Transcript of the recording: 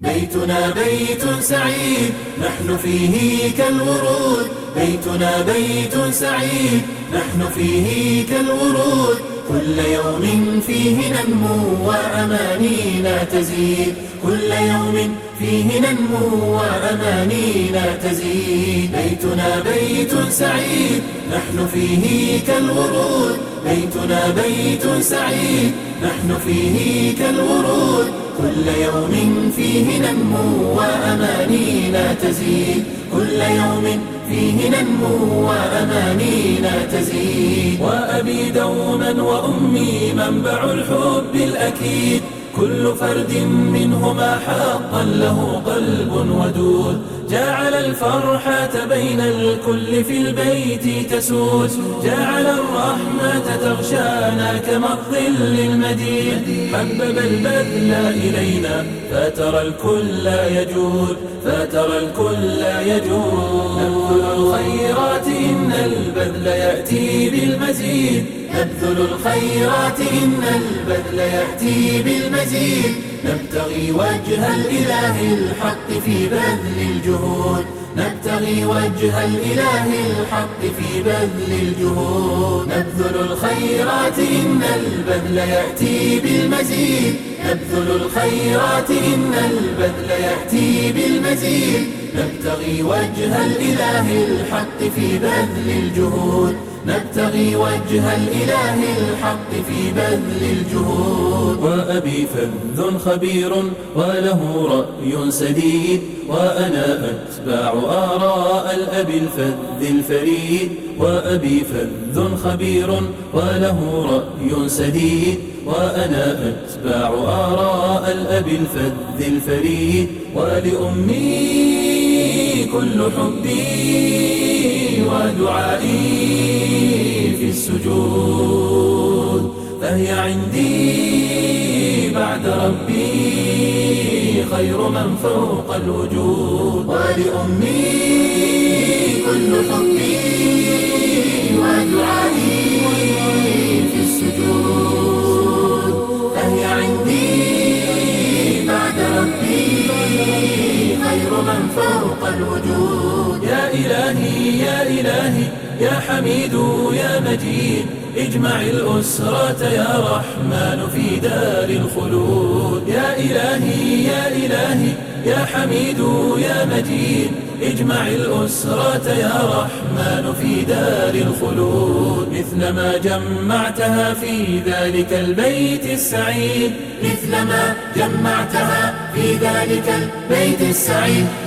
بيتنا بيت سعيد نحن فيه كالورود، بيتنا بيت سعيد نحن فيه كالورود، كل يوم فيه ننمو وأمانينا تزيد، كل يوم فيه ننمو وأمانينا تزيد. بيتنا بيت سعيد نحن فيه كالورود، بيتنا بيت سعيد نحن فيه كالورود، كل يوم فيه ننمو وأمانينا تزيد، كل يوم فيه ننمو وأمانينا تزيد. وأبي دوما وأمي منبع الحب الأكيد، كل فرد منهما حقا له قلب ودود، جعل الفرحة بين الكل في البيت تسود، جعل الرحمة تغشانا كما الظل المديد، حبب البذل إلينا فترى الكل يجود، فترى الكل يجود. نبذل الخيرات إن البذل يأتي بالمزيد، نبذل الخيرات إن البذل يأتي بالمزيد، نبتغي وجه الإله الحق في بذل الجهود، نبتغي وجه الإله الحق في بذل الجهود. نبذل الخيرات إن البذل يأتي بالمزيد، نبذل الخيرات إن البذل يأتي بالمزيد، نبتغي وجه الإله الحق في بذل الجهود، نبتغي وجه الإله الحق في بذل الجهود. وأبي فذ خبير وله رأي سديد، وأنا أتباع آراء الأب الفذ الفريد، وأبي فذ خبير وله رأي سديد، وأنا أتباع آراء الأب الفذ الفريد. ولأمي كل حبي ودعائي في السجود، فهي عندي بعد ربي خير من فوق الوجود. ولأمي كل حبي ودعائي في السجود، فهي عندي بعد ربي خير من فوق الوجود. يا إلهي يا إلهي يا حميد يا مجيد، اجمع الأسرة يا رحمن في دار الخلود. يا إلهي يا إلهي يا حميد يا مجيد، اجمع الأسرة يا رحمن في دار الخلود، مثلما جمعتها في ذلك البيت السعيد، مثلما جمعتها في ذلك البيت السعيد.